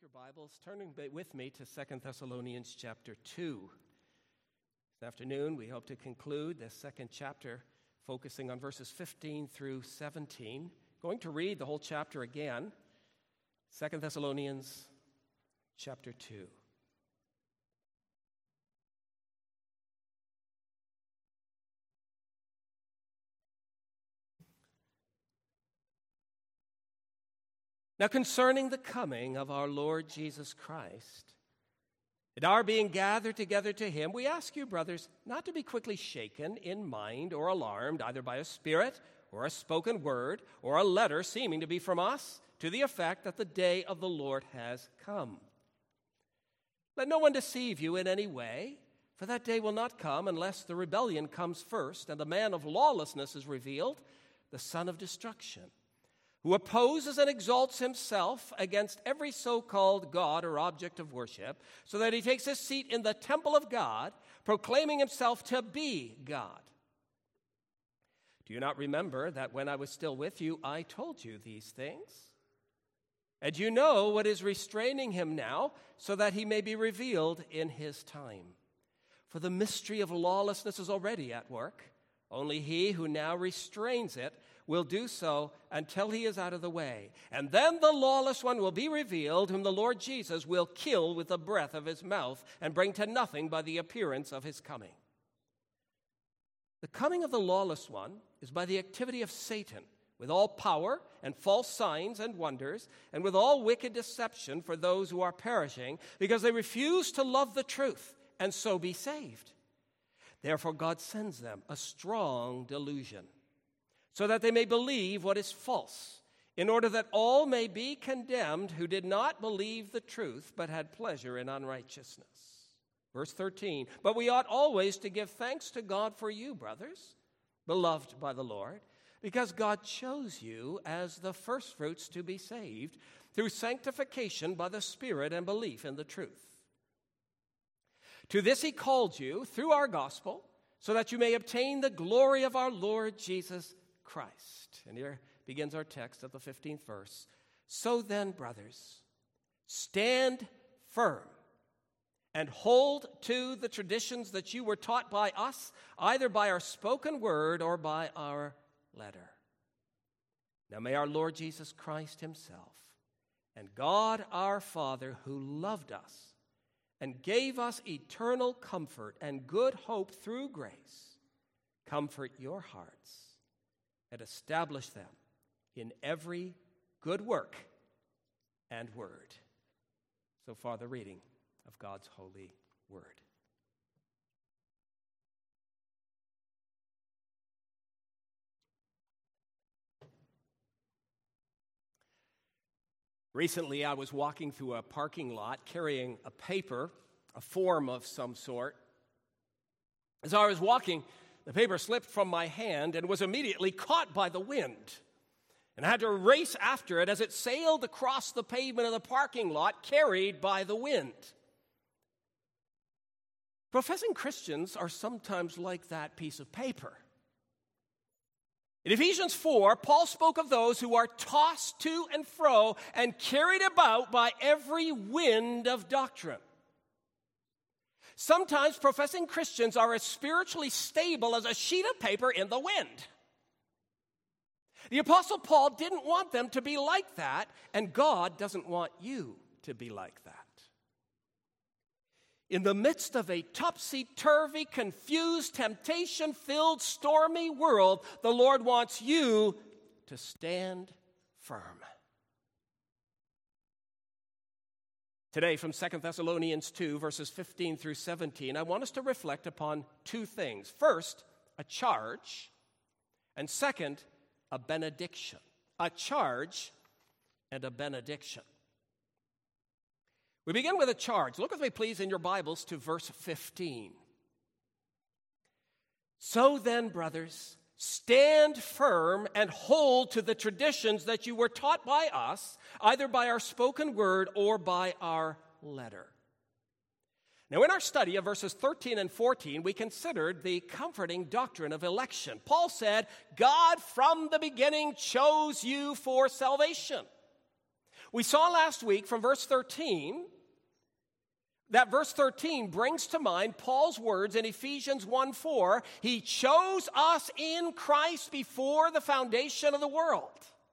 your Bibles, turning with me to 2 Thessalonians chapter 2. This afternoon, we hope to conclude the second chapter, focusing on verses 15 through 17. Going to read the whole chapter again, 2 Thessalonians chapter 2. Now concerning the coming of our Lord Jesus Christ, and our being gathered together to him, we ask you, brothers, not to be quickly shaken in mind or alarmed, either by a spirit or a spoken word or a letter seeming to be from us, to the effect that the day of the Lord has come. Let no one deceive you in any way, for that day will not come unless the rebellion comes first, and the man of lawlessness is revealed, the son of destruction, who opposes and exalts himself against every so-called God or object of worship, so that he takes his seat in the temple of God, proclaiming himself to be God. Do you not remember that when I was still with you, I told you these things? And you know what is restraining him now, so that he may be revealed in his time. For the mystery of lawlessness is already at work. Only he who now restrains it will do so until he is out of the way. And then the lawless one will be revealed, whom the Lord Jesus will kill with the breath of his mouth and bring to nothing by the appearance of his coming. The coming of the lawless one is by the activity of Satan, with all power and false signs and wonders, and with all wicked deception for those who are perishing, because they refuse to love the truth and so be saved. Therefore God sends them a strong delusion, so that they may believe what is false, in order that all may be condemned who did not believe the truth, but had pleasure in unrighteousness. Verse 13, but we ought always to give thanks to God for you, brothers, beloved by the Lord, because God chose you as the firstfruits to be saved, through sanctification by the Spirit and belief in the truth. To this he called you through our gospel, so that you may obtain the glory of our Lord Jesus Christ. And here begins our text of the 15th verse. So then, brothers, stand firm and hold to the traditions that you were taught by us, either by our spoken word or by our letter. Now may our Lord Jesus Christ himself and God our Father, who loved us and gave us eternal comfort and good hope through grace, comfort your hearts and establish them in every good work and word. So far, the reading of God's holy word. Recently, I was walking through a parking lot carrying a paper, a form of some sort. As I was walking, the paper slipped from my hand and was immediately caught by the wind. And I had to race after it as it sailed across the pavement of the parking lot, carried by the wind. Professing Christians are sometimes like that piece of paper. In Ephesians 4, Paul spoke of those who are tossed to and fro and carried about by every wind of doctrine. Sometimes professing Christians are as spiritually stable as a sheet of paper in the wind. The Apostle Paul didn't want them to be like that, and God doesn't want you to be like that. In the midst of a topsy-turvy, confused, temptation-filled, stormy world, the Lord wants you to stand firm. Today, from 2 Thessalonians 2, verses 15 through 17, I want us to reflect upon two things. First, a charge, and second, a benediction. A charge and a benediction. We begin with a charge. Look with me, please, in your Bibles to verse 15. So then, brothers, stand firm and hold to the traditions that you were taught by us, either by our spoken word or by our letter. Now, in our study of verses 13 and 14, we considered the comforting doctrine of election. Paul said, God from the beginning chose you for salvation. We saw last week from verse 13 that verse 13 brings to mind Paul's words in Ephesians 1:4. He chose us in Christ before the foundation of the world.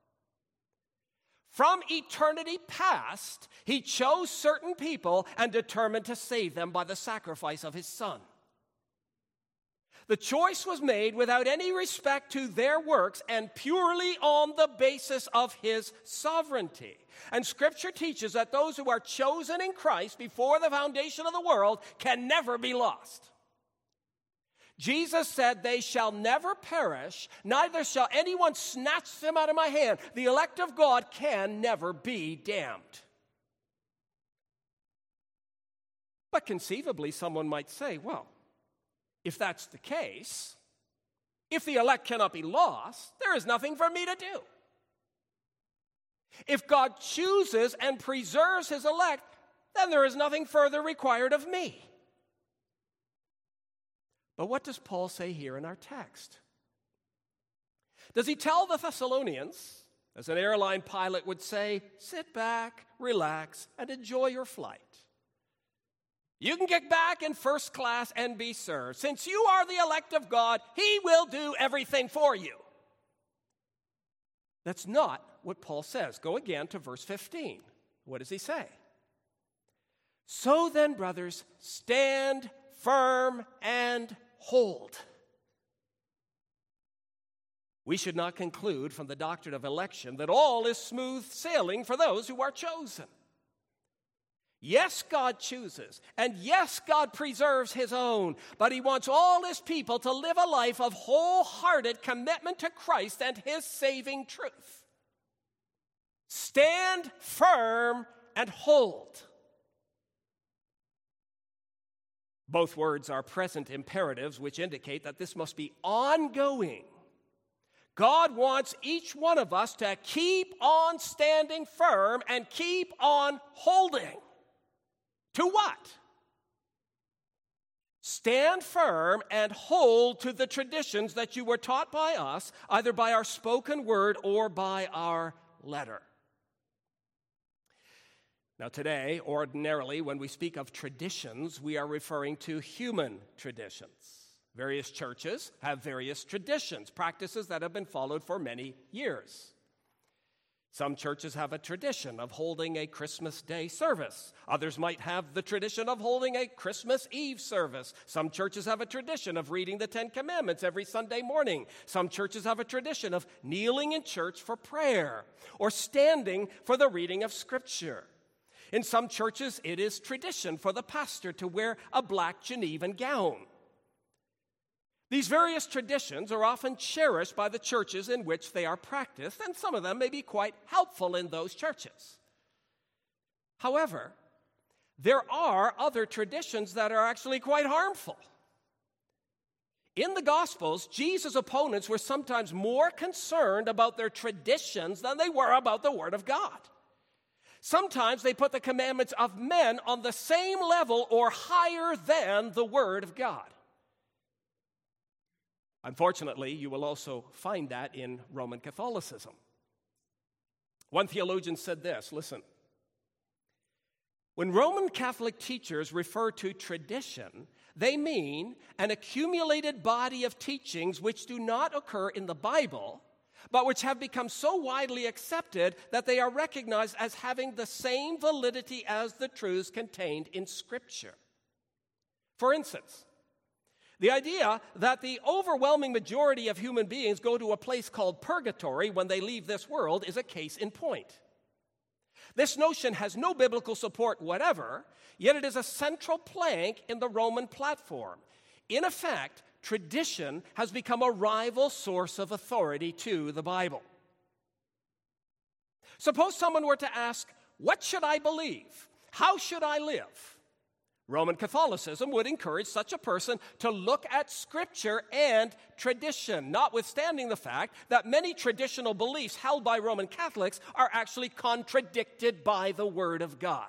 From eternity past, he chose certain people and determined to save them by the sacrifice of his Son. The choice was made without any respect to their works and purely on the basis of his sovereignty. And Scripture teaches that those who are chosen in Christ before the foundation of the world can never be lost. Jesus said, "They shall never perish, neither shall anyone snatch them out of my hand." The elect of God can never be damned. But conceivably, someone might say, well, if that's the case, if the elect cannot be lost, there is nothing for me to do. If God chooses and preserves his elect, then there is nothing further required of me. But what does Paul say here in our text? Does he tell the Thessalonians, as an airline pilot would say, sit back, relax, and enjoy your flight? You can get back in first class and be served. Since you are the elect of God, he will do everything for you. That's not what Paul says. Go again to verse 15. What does he say? So then, brothers, stand firm and hold. We should not conclude from the doctrine of election that all is smooth sailing for those who are chosen. Yes, God chooses, and yes, God preserves his own, but he wants all his people to live a life of wholehearted commitment to Christ and his saving truth. Stand firm and hold. Both words are present imperatives, which indicate that this must be ongoing. God wants each one of us to keep on standing firm and keep on holding. To what? Stand firm and hold to the traditions that you were taught by us, either by our spoken word or by our letter. Now today, ordinarily, when we speak of traditions, we are referring to human traditions. Various churches have various traditions, practices that have been followed for many years. Some churches have a tradition of holding a Christmas Day service. Others might have the tradition of holding a Christmas Eve service. Some churches have a tradition of reading the Ten Commandments every Sunday morning. Some churches have a tradition of kneeling in church for prayer or standing for the reading of Scripture. In some churches, it is tradition for the pastor to wear a black Genevan gown. These various traditions are often cherished by the churches in which they are practiced, and some of them may be quite helpful in those churches. However, there are other traditions that are actually quite harmful. In the Gospels, Jesus' opponents were sometimes more concerned about their traditions than they were about the Word of God. Sometimes they put the commandments of men on the same level or higher than the Word of God. Unfortunately, you will also find that in Roman Catholicism. One theologian said this, listen. When Roman Catholic teachers refer to tradition, they mean an accumulated body of teachings which do not occur in the Bible, but which have become so widely accepted that they are recognized as having the same validity as the truths contained in Scripture. For instance, the idea that the overwhelming majority of human beings go to a place called purgatory when they leave this world is a case in point. This notion has no biblical support whatever, yet it is a central plank in the Roman platform. In effect, tradition has become a rival source of authority to the Bible. Suppose someone were to ask, what should I believe? How should I live? Roman Catholicism would encourage such a person to look at Scripture and tradition, notwithstanding the fact that many traditional beliefs held by Roman Catholics are actually contradicted by the Word of God.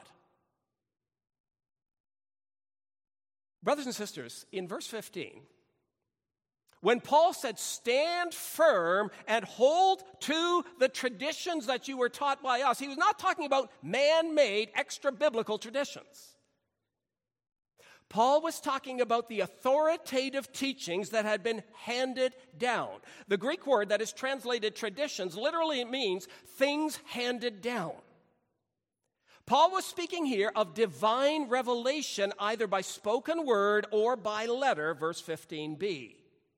Brothers and sisters, in verse 15, When Paul said, stand firm and hold to the traditions that you were taught by us, he was not talking about man-made, extra-biblical traditions. Paul was talking about the authoritative teachings that had been handed down. The Greek word that is translated traditions literally means things handed down. Paul was speaking here of divine revelation, either by spoken word or by letter, verse 15b.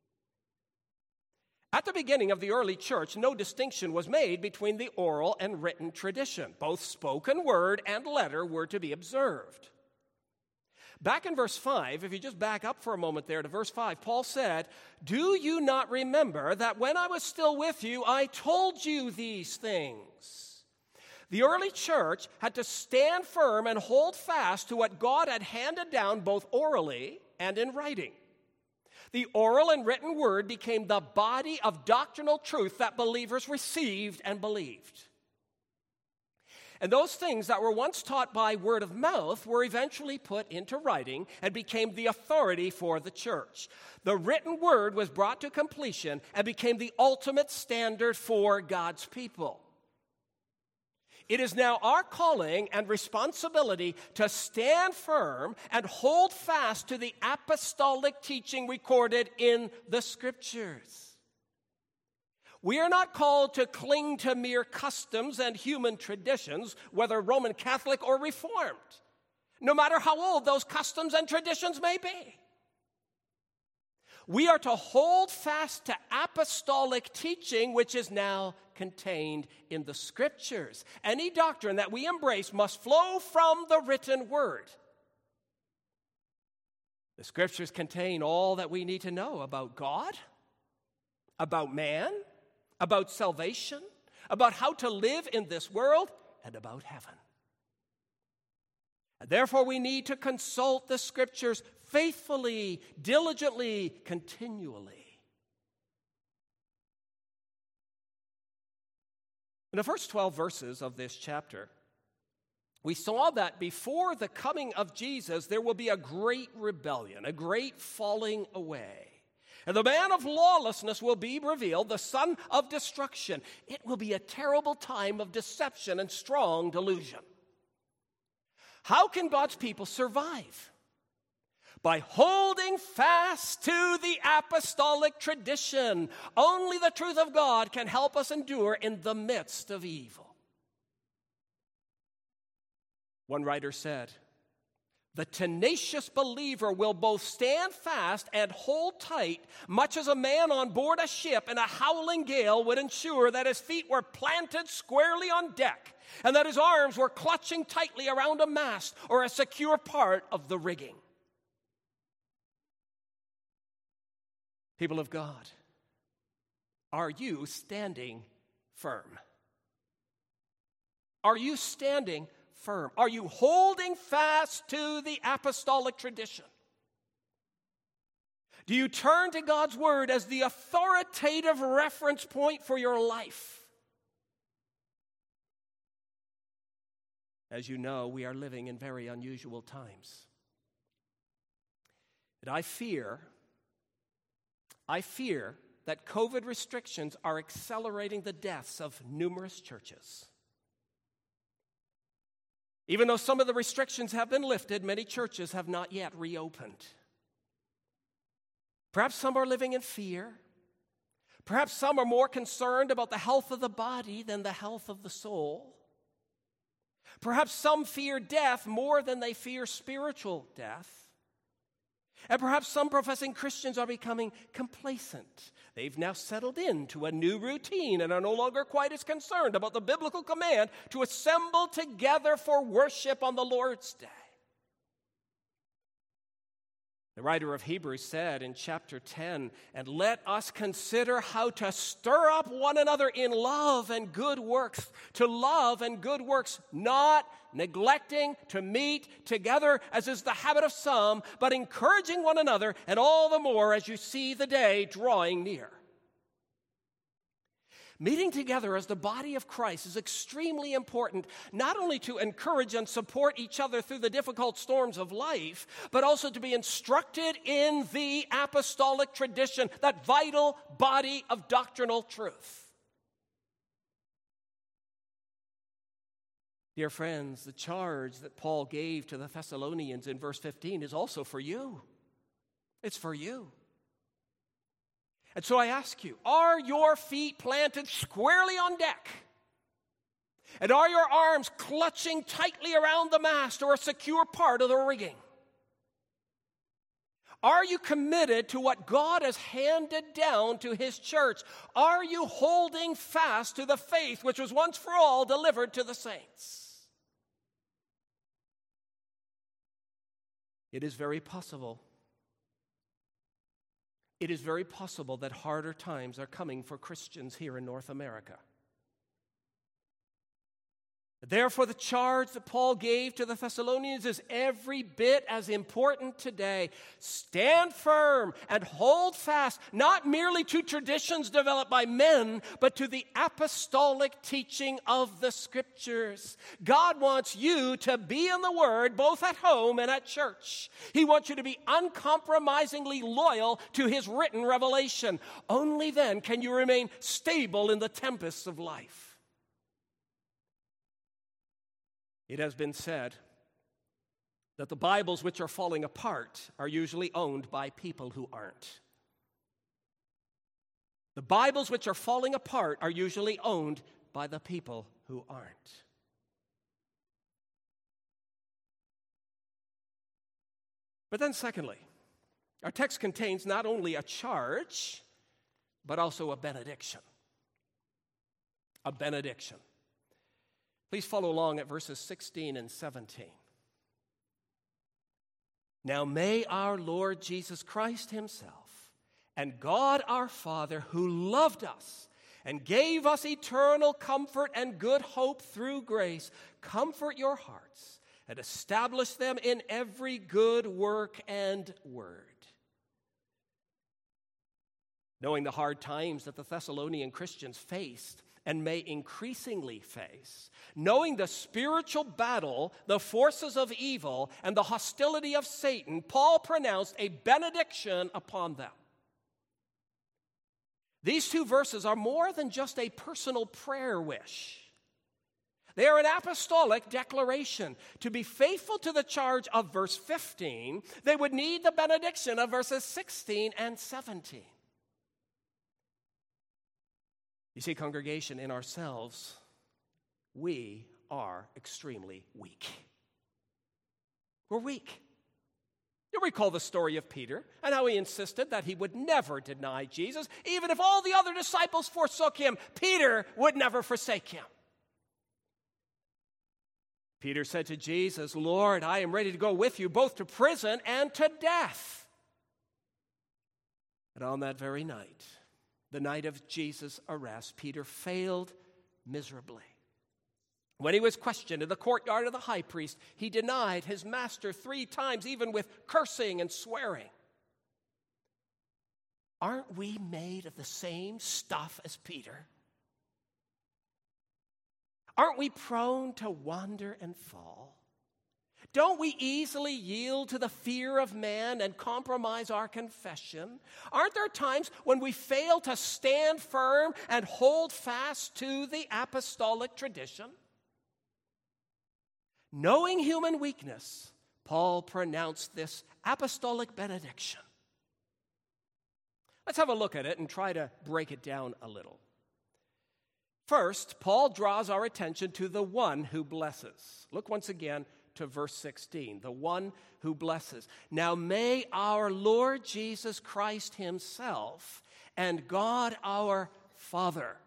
At the beginning of the early church, no distinction was made between the oral and written tradition. Both spoken word and letter were to be observed. Back in verse 5, if you just back up for a moment there to verse 5, Paul said, "Do you not remember that when I was still with you, I told you these things?" The early church had to stand firm and hold fast to what God had handed down both orally and in writing. The oral and written word became the body of doctrinal truth that believers received and believed. And those things that were once taught by word of mouth were eventually put into writing and became the authority for the church. The written word was brought to completion and became the ultimate standard for God's people. It is now our calling and responsibility to stand firm and hold fast to the apostolic teaching recorded in the Scriptures. We are not called to cling to mere customs and human traditions, whether Roman Catholic or Reformed, no matter how old those customs and traditions may be. We are to hold fast to apostolic teaching, which is now contained in the Scriptures. Any doctrine that we embrace must flow from the written word. The Scriptures contain all that we need to know about God, about man, about salvation, about how to live in this world, and about heaven. And therefore, we need to consult the Scriptures faithfully, diligently, continually. In the first 12 verses of this chapter, we saw that before the coming of Jesus, there will be a great rebellion, a great falling away. And the man of lawlessness will be revealed, the son of destruction. It will be a terrible time of deception and strong delusion. How can God's people survive? By holding fast to the apostolic tradition. Only the truth of God can help us endure in the midst of evil. One writer said, "The tenacious believer will both stand fast and hold tight, much as a man on board a ship in a howling gale would ensure that his feet were planted squarely on deck and that his arms were clutching tightly around a mast or a secure part of the rigging." People of God, are you standing firm? Are you standing firm? Are you holding fast to the apostolic tradition? Do you turn to God's word as the authoritative reference point for your life? As you know, we are living in very unusual times. And I fear that COVID restrictions are accelerating the deaths of numerous churches. Even though some of the restrictions have been lifted, many churches have not yet reopened. Perhaps some are living in fear. Perhaps some are more concerned about the health of the body than the health of the soul. Perhaps some fear death more than they fear spiritual death. And perhaps some professing Christians are becoming complacent. They've now settled into a new routine and are no longer quite as concerned about the biblical command to assemble together for worship on the Lord's Day. The writer of Hebrews said in chapter 10, "And let us consider how to stir up one another in love and good works, to love and good works, not neglecting to meet together as is the habit of some, but encouraging one another, and all the more as you see the day drawing near." Meeting together as the body of Christ is extremely important, not only to encourage and support each other through the difficult storms of life, but also to be instructed in the apostolic tradition, that vital body of doctrinal truth. Dear friends, the charge that Paul gave to the Thessalonians in verse 15 is also for you. It's for you. And so I ask you, are your feet planted squarely on deck? And are your arms clutching tightly around the mast or a secure part of the rigging? Are you committed to what God has handed down to His church? Are you holding fast to the faith which was once for all delivered to the saints? It is very possible that harder times are coming for Christians here in North America. Therefore, the charge that Paul gave to the Thessalonians is every bit as important today. Stand firm and hold fast, not merely to traditions developed by men, but to the apostolic teaching of the Scriptures. God wants you to be in the Word, both at home and at church. He wants you to be uncompromisingly loyal to His written revelation. Only then can you remain stable in the tempests of life. It has been said that the Bibles which are falling apart are usually owned by people who aren't. The Bibles which are falling apart are usually owned by the people who aren't. But then secondly, our text contains not only a charge, but also a benediction. A benediction. Please follow along at verses 16 and 17. Now may our Lord Jesus Christ Himself and God our Father, who loved us and gave us eternal comfort and good hope through grace, comfort your hearts and establish them in every good work and word. Knowing the hard times that the Thessalonian Christians faced, and may increasingly face, knowing the spiritual battle, the forces of evil, and the hostility of Satan, Paul pronounced a benediction upon them. These two verses are more than just a personal prayer wish. They are an apostolic declaration. To be faithful to the charge of verse 15, they would need the benediction of verses 16 and 17. You see, congregation, in ourselves, we are extremely weak. We're weak. You recall the story of Peter and how he insisted that he would never deny Jesus. Even if all the other disciples forsook him, Peter would never forsake him. Peter said to Jesus, "Lord, I am ready to go with you both to prison and to death." And on that very night, the night of Jesus' arrest, Peter failed miserably. When he was questioned in the courtyard of the high priest, he denied his master 3 times, even with cursing and swearing. Aren't we made of the same stuff as Peter? Aren't we prone to wander and fall? Don't we easily yield to the fear of man and compromise our confession? Aren't there times when we fail to stand firm and hold fast to the apostolic tradition? Knowing human weakness, Paul pronounced this apostolic benediction. Let's have a look at it and try to break it down a little. First, Paul draws our attention to the one who blesses. Look once again to verse 16, the one who blesses. Now may our Lord Jesus Christ Himself and God our Father,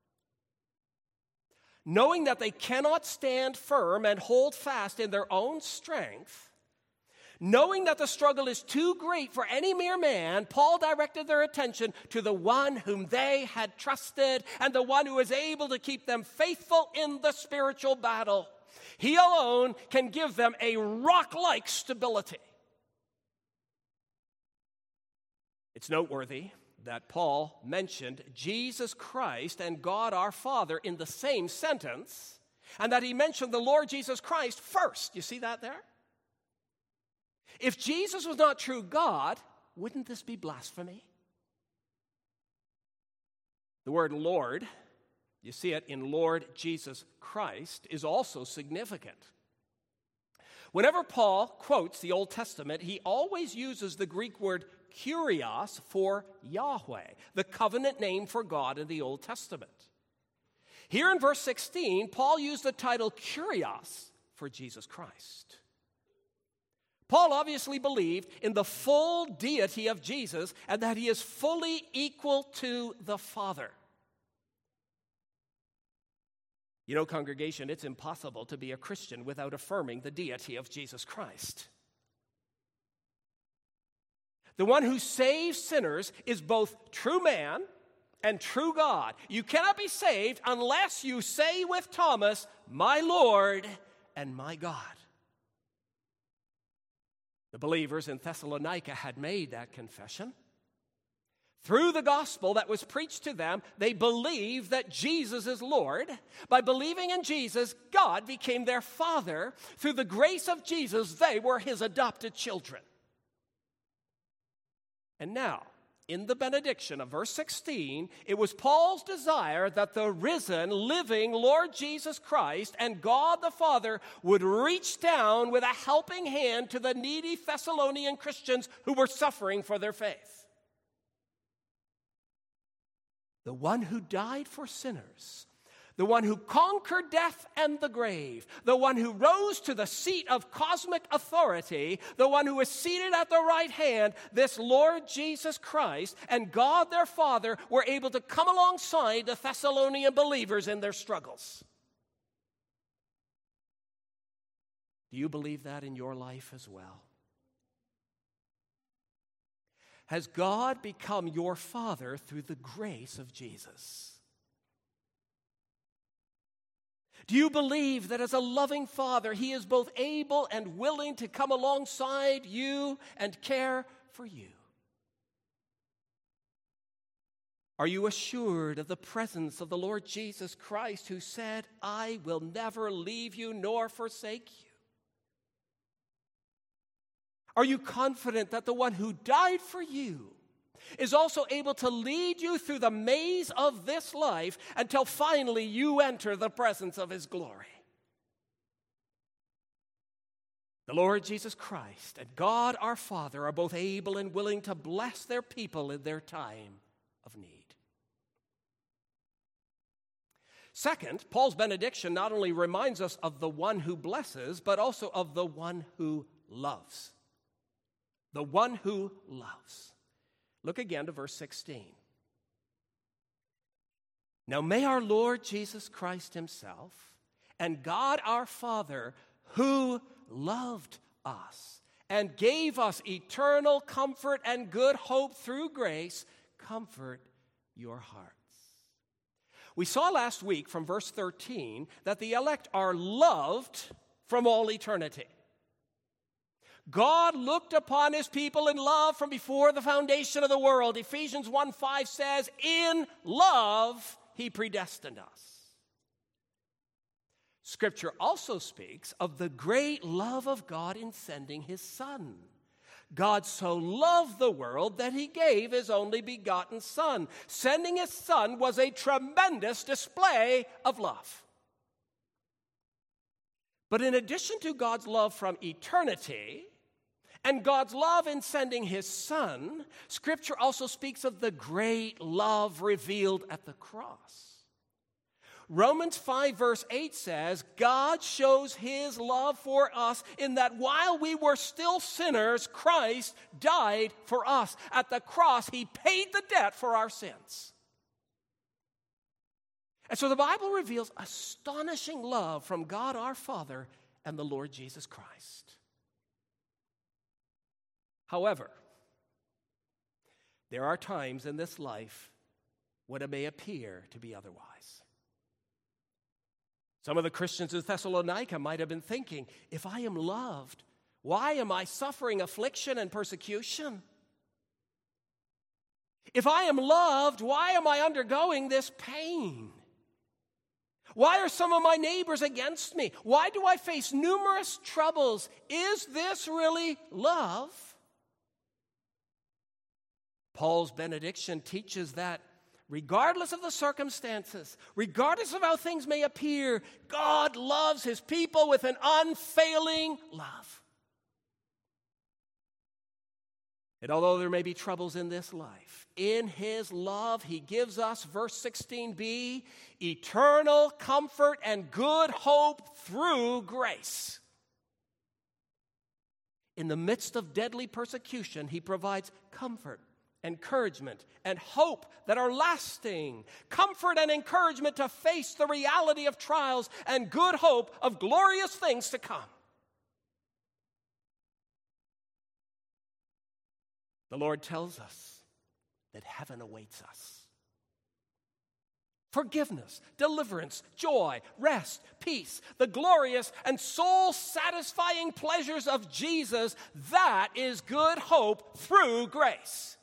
knowing that they cannot stand firm and hold fast in their own strength, knowing that the struggle is too great for any mere man, Paul directed their attention to the one whom they had trusted and the one who is able to keep them faithful in the spiritual battle. He alone can give them a rock-like stability. It's noteworthy that Paul mentioned Jesus Christ and God our Father in the same sentence, and that he mentioned the Lord Jesus Christ first. You see that there? If Jesus was not true God, wouldn't this be blasphemy? The word Lord, you see it in Lord Jesus Christ, is also significant. Whenever Paul quotes the Old Testament, he always uses the Greek word kurios for Yahweh, the covenant name for God in the Old Testament. Here in verse 16, Paul used the title kurios for Jesus Christ. Paul obviously believed in the full deity of Jesus and that he is fully equal to the Father. You know, congregation, it's impossible to be a Christian without affirming the deity of Jesus Christ. The one who saves sinners is both true man and true God. You cannot be saved unless you say with Thomas, "My Lord and my God." The believers in Thessalonica had made that confession. Through the gospel that was preached to them, they believed that Jesus is Lord. By believing in Jesus, God became their Father. Through the grace of Jesus, they were his adopted children. And now, in the benediction of verse 16, it was Paul's desire that the risen, living Lord Jesus Christ and God the Father would reach down with a helping hand to the needy Thessalonian Christians who were suffering for their faith. The one who died for sinners, the one who conquered death and the grave, the one who rose to the seat of cosmic authority, the one who is seated at the right hand, this Lord Jesus Christ and God their Father were able to come alongside the Thessalonian believers in their struggles. Do you believe that in your life as well? Has God become your Father through the grace of Jesus? Do you believe that as a loving Father, he is both able and willing to come alongside you and care for you? Are you assured of the presence of the Lord Jesus Christ, who said, "I will never leave you nor forsake you"? Are you confident that the one who died for you is also able to lead you through the maze of this life until finally you enter the presence of his glory? The Lord Jesus Christ and God our Father are both able and willing to bless their people in their time of need. Second, Paul's benediction not only reminds us of the one who blesses, but also of the one who loves. The one who loves. Look again to verse 16. Now may our Lord Jesus Christ himself and God our Father, who loved us and gave us eternal comfort and good hope through grace, comfort your hearts. We saw last week from verse 13 that the elect are loved from all eternity. God looked upon his people in love from before the foundation of the world. Ephesians 1:5 says, "In love he predestined us." Scripture also speaks of the great love of God in sending his Son. God so loved the world that he gave his only begotten Son. Sending his Son was a tremendous display of love. But in addition to God's love from eternity and God's love in sending his Son, Scripture also speaks of the great love revealed at the cross. Romans 5 verse 8 says, God shows his love for us in that while we were still sinners, Christ died for us. At the cross, he paid the debt for our sins. And so the Bible reveals astonishing love from God our Father and the Lord Jesus Christ. However, there are times in this life when it may appear to be otherwise. Some of the Christians in Thessalonica might have been thinking, if I am loved, why am I suffering affliction and persecution? If I am loved, why am I undergoing this pain? Why are some of my neighbors against me? Why do I face numerous troubles? Is this really love? Paul's benediction teaches that regardless of the circumstances, regardless of how things may appear, God loves his people with an unfailing love. And although there may be troubles in this life, in his love, he gives us, verse 16b, eternal comfort and good hope through grace. In the midst of deadly persecution, he provides comfort, encouragement, and hope that are lasting. Comfort and encouragement to face the reality of trials, and good hope of glorious things to come. The Lord tells us that heaven awaits us. Forgiveness, deliverance, joy, rest, peace, the glorious and soul-satisfying pleasures of Jesus, that is good hope through grace.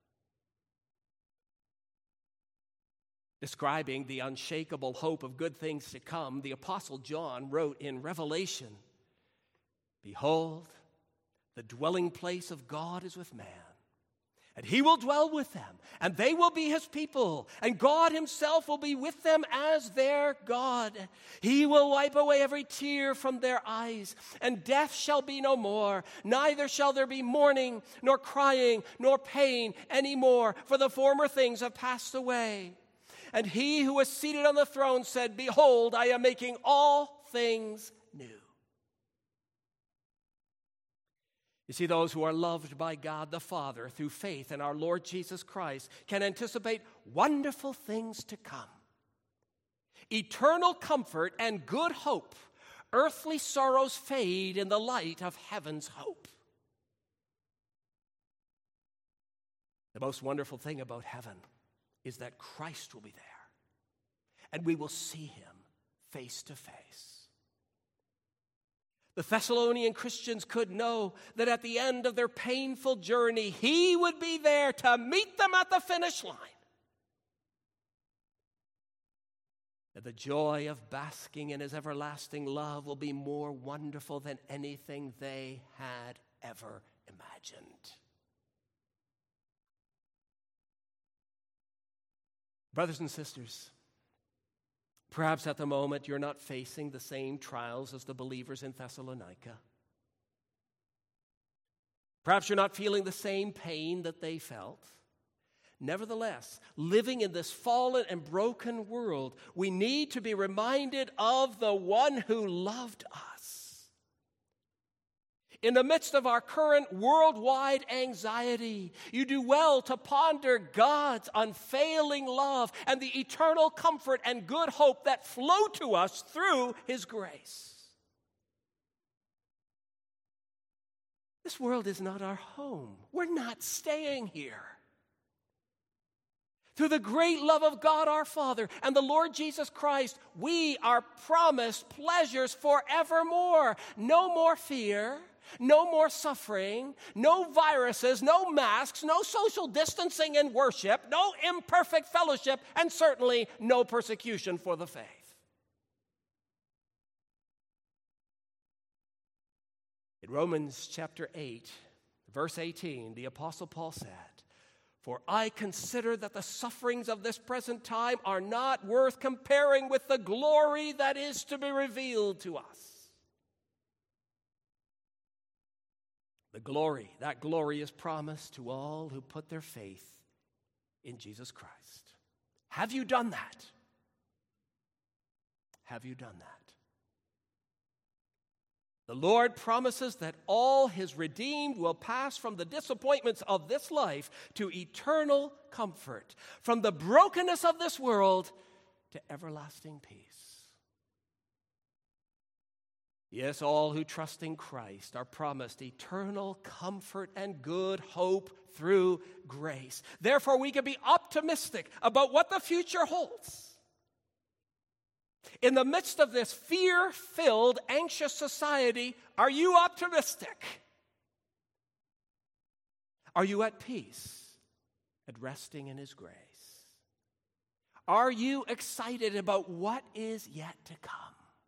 Describing the unshakable hope of good things to come, the Apostle John wrote in Revelation, "Behold, the dwelling place of God is with man. And he will dwell with them, and they will be his people, and God himself will be with them as their God. He will wipe away every tear from their eyes, and death shall be no more. Neither shall there be mourning, nor crying, nor pain any more, for the former things have passed away." And he who was seated on the throne said, "Behold, I am making all things new." You see, those who are loved by God the Father through faith in our Lord Jesus Christ can anticipate wonderful things to come. Eternal comfort and good hope. Earthly sorrows fade in the light of heaven's hope. The most wonderful thing about heaven is that Christ will be there, and we will see him face to face. The Thessalonian Christians could know that at the end of their painful journey, he would be there to meet them at the finish line. That the joy of basking in his everlasting love will be more wonderful than anything they had ever imagined. Brothers and sisters, perhaps at the moment you're not facing the same trials as the believers in Thessalonica. Perhaps you're not feeling the same pain that they felt. Nevertheless, living in this fallen and broken world, we need to be reminded of the one who loved us. In the midst of our current worldwide anxiety, you do well to ponder God's unfailing love and the eternal comfort and good hope that flow to us through his grace. This world is not our home. We're not staying here. Through the great love of God our Father and the Lord Jesus Christ, we are promised pleasures forevermore. No more fear, no more suffering, no viruses, no masks, no social distancing in worship, no imperfect fellowship, and certainly no persecution for the faith. In Romans chapter 8, verse 18, the Apostle Paul said, "For I consider that the sufferings of this present time are not worth comparing with the glory that is to be revealed to us." That glory is promised to all who put their faith in Jesus Christ. Have you done that? Have you done that? The Lord promises that all his redeemed will pass from the disappointments of this life to eternal comfort, from the brokenness of this world to everlasting peace. Yes, all who trust in Christ are promised eternal comfort and good hope through grace. Therefore, we can be optimistic about what the future holds. In the midst of this fear-filled, anxious society, are you optimistic? Are you at peace? and resting in his grace? Are you excited about what is yet to come?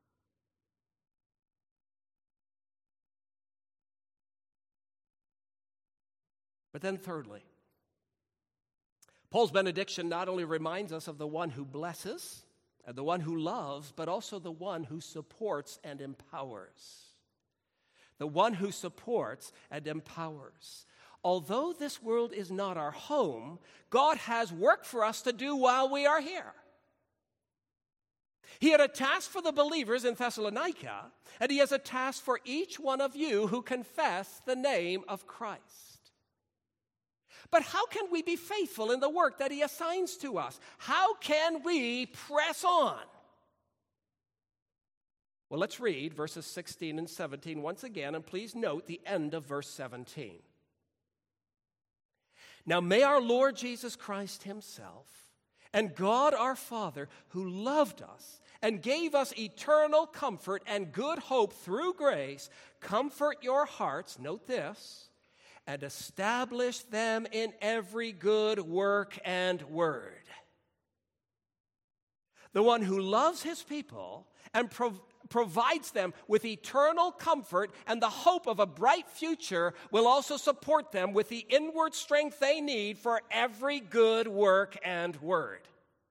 But then thirdly, Paul's benediction not only reminds us of the one who blesses and the one who loves, but also the one who supports and empowers. The one who supports and empowers. Although this world is not our home, God has work for us to do while we are here. He had a task for the believers in Thessalonica, and he has a task for each one of you who confess the name of Christ. But how can we be faithful in the work that he assigns to us? How can we press on? Well, let's read verses 16 and 17 once again, and please note the end of verse 17. Now may our Lord Jesus Christ himself and God our Father, who loved us and gave us eternal comfort and good hope through grace, comfort your hearts, note this, and establish them in every good work and word. The one who loves his people and provides them with eternal comfort and the hope of a bright future will also support them with the inward strength they need for every good work and word.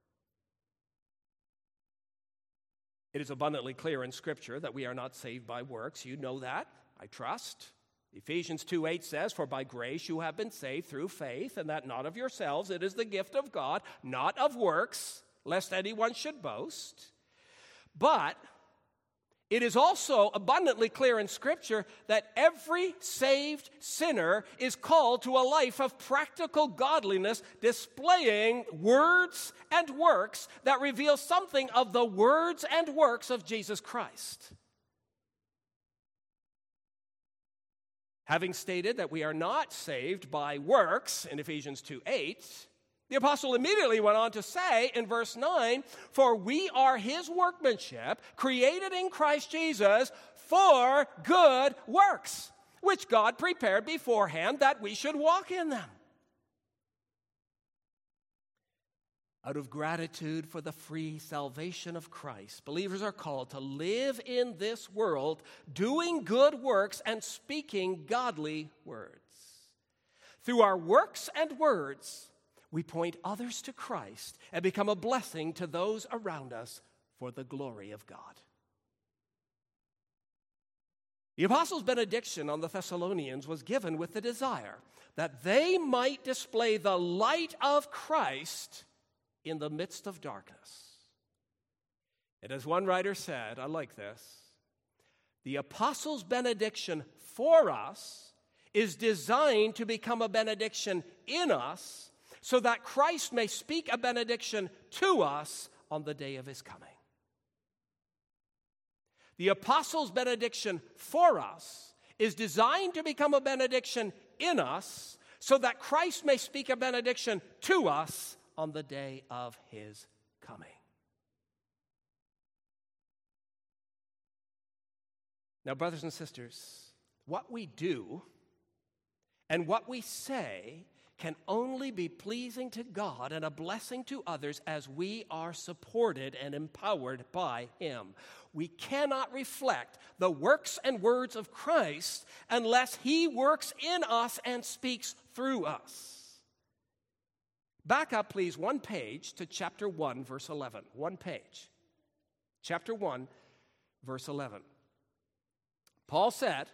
It is abundantly clear in Scripture that we are not saved by works. You know that, I trust. Ephesians 2:8 says, "For by grace you have been saved through faith, and that not of yourselves, it is the gift of God, not of works, lest anyone should boast." But it is also abundantly clear in Scripture that every saved sinner is called to a life of practical godliness, displaying words and works that reveal something of the words and works of Jesus Christ. Having stated that we are not saved by works in Ephesians 2:8, the apostle immediately went on to say in verse 9, "For we are his workmanship, created in Christ Jesus for good works, which God prepared beforehand that we should walk in them." Out of gratitude for the free salvation of Christ, believers are called to live in this world, doing good works and speaking godly words. Through our works and words, we point others to Christ and become a blessing to those around us for the glory of God. The apostles' benediction on the Thessalonians was given with the desire that they might display the light of Christ in the midst of darkness. And as one writer said, I like this, the apostles' benediction for us is designed to become a benediction in us so that Christ may speak a benediction to us on the day of his coming. The apostles' benediction for us is designed to become a benediction in us so that Christ may speak a benediction to us on the day of his coming. Now, brothers and sisters, what we do and what we say can only be pleasing to God and a blessing to others as we are supported and empowered by him. We cannot reflect the works and words of Christ unless he works in us and speaks through us. Back up, please, one page to chapter 1, verse 11. One page. Chapter 1, verse 11. Paul said,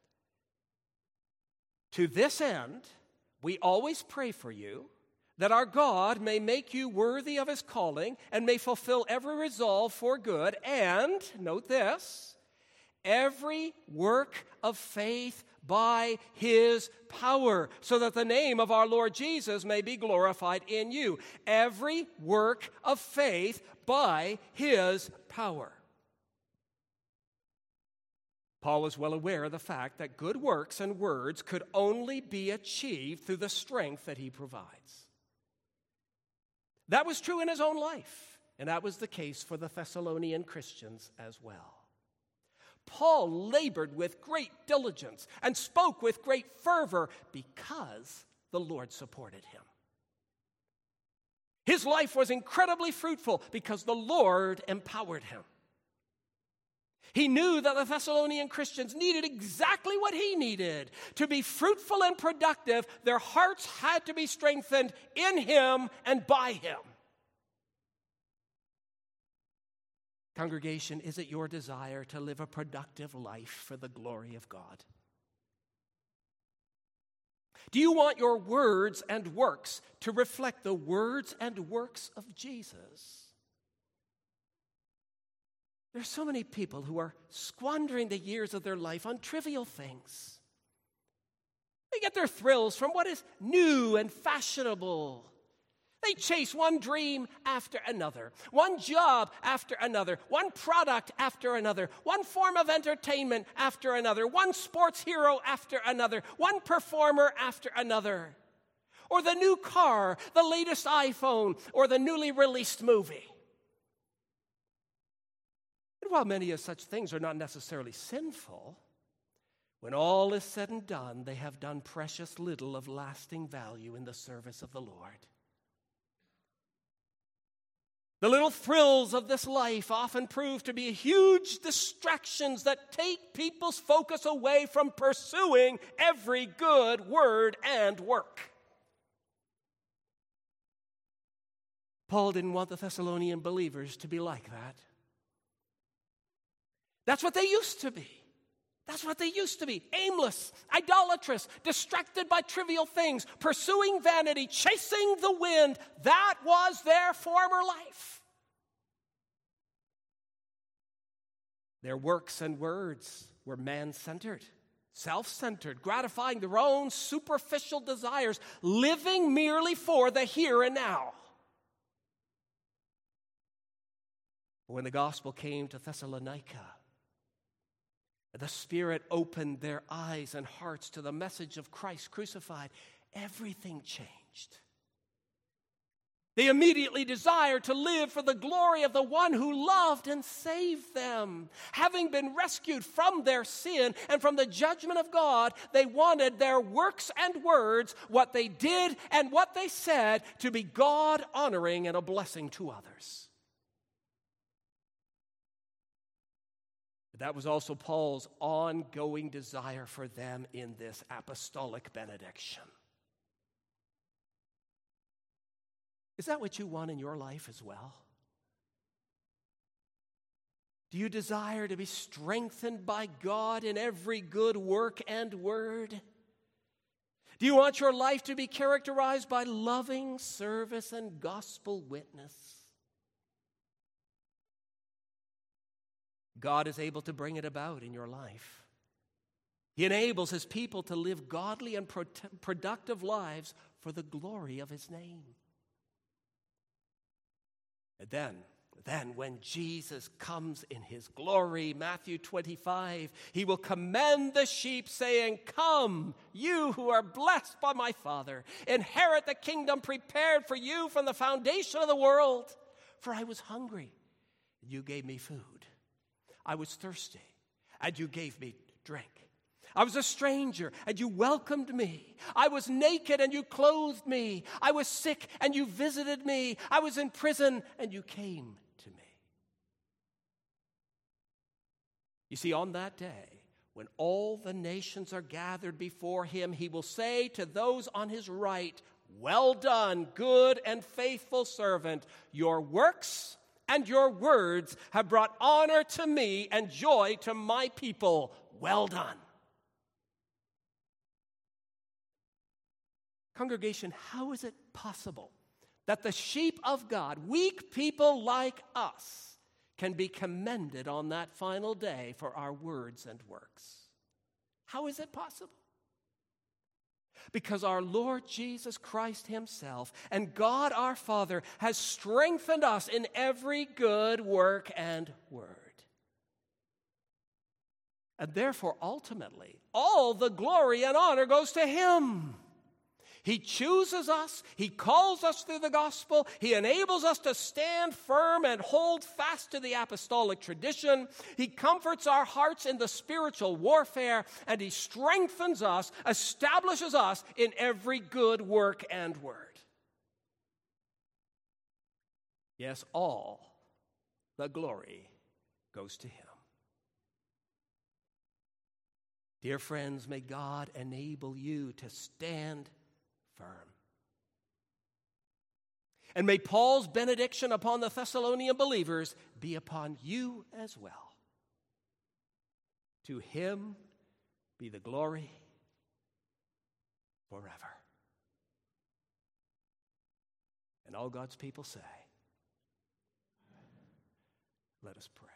"To this end, we always pray for you, that our God may make you worthy of his calling and may fulfill every resolve for good, and," note this, "every work of faith by his power, so that the name of our Lord Jesus may be glorified in you." Every work of faith by his power. Paul was well aware of the fact that good works and words could only be achieved through the strength that he provides. That was true in his own life, and that was the case for the Thessalonian Christians as well. Paul labored with great diligence and spoke with great fervor because the Lord supported him. His life was incredibly fruitful because the Lord empowered him. He knew that the Thessalonian Christians needed exactly what he needed. To be fruitful and productive, their hearts had to be strengthened in him and by him. Congregation, is it your desire to live a productive life for the glory of God? Do you want your words and works to reflect the words and works of Jesus? There are so many people who are squandering the years of their life on trivial things. They get their thrills from what is new and fashionable. They chase one dream after another, one job after another, one product after another, one form of entertainment after another, one sports hero after another, one performer after another, or the new car, the latest iPhone, or the newly released movie. And while many of such things are not necessarily sinful, when all is said and done, they have done precious little of lasting value in the service of the Lord. The little thrills of this life often prove to be huge distractions that take people's focus away from pursuing every good word and work. Paul didn't want the Thessalonian believers to be like that. That's what they used to be. That's what they used to be. Aimless, idolatrous, distracted by trivial things, pursuing vanity, chasing the wind. That was their former life. Their works and words were man-centered, self-centered, gratifying their own superficial desires, living merely for the here and now. When the gospel came to Thessalonica, the Spirit opened their eyes and hearts to the message of Christ crucified. Everything changed. They immediately desired to live for the glory of the one who loved and saved them. Having been rescued from their sin and from the judgment of God, they wanted their works and words, what they did and what they said, to be God-honoring and a blessing to others. That was also Paul's ongoing desire for them in this apostolic benediction. Is that what you want in your life as well? Do you desire to be strengthened by God in every good work and word? Do you want your life to be characterized by loving service and gospel witness? God is able to bring it about in your life. He enables his people to live godly and productive lives for the glory of his name. And then when Jesus comes in his glory, Matthew 25, he will commend the sheep, saying, "Come, you who are blessed by my Father, inherit the kingdom prepared for you from the foundation of the world. For I was hungry, and you gave me food. I was thirsty, and you gave me drink. I was a stranger, and you welcomed me. I was naked, and you clothed me. I was sick, and you visited me. I was in prison, and you came to me." You see, on that day, when all the nations are gathered before him, he will say to those on his right, "Well done, good and faithful servant. Your works and your words have brought honor to me and joy to my people. Well done." Congregation, how is it possible that the sheep of God, weak people like us, can be commended on that final day for our words and works? How is it possible? Because our Lord Jesus Christ himself and God our Father has strengthened us in every good work and word. And therefore, ultimately, all the glory and honor goes to him. He chooses us, he calls us through the gospel, he enables us to stand firm and hold fast to the apostolic tradition, he comforts our hearts in the spiritual warfare, and he strengthens us, establishes us in every good work and word. Yes, all the glory goes to him. Dear friends, may God enable you to stand firm. And may Paul's benediction upon the Thessalonian believers be upon you as well. To him be the glory forever. And all God's people say, let us pray.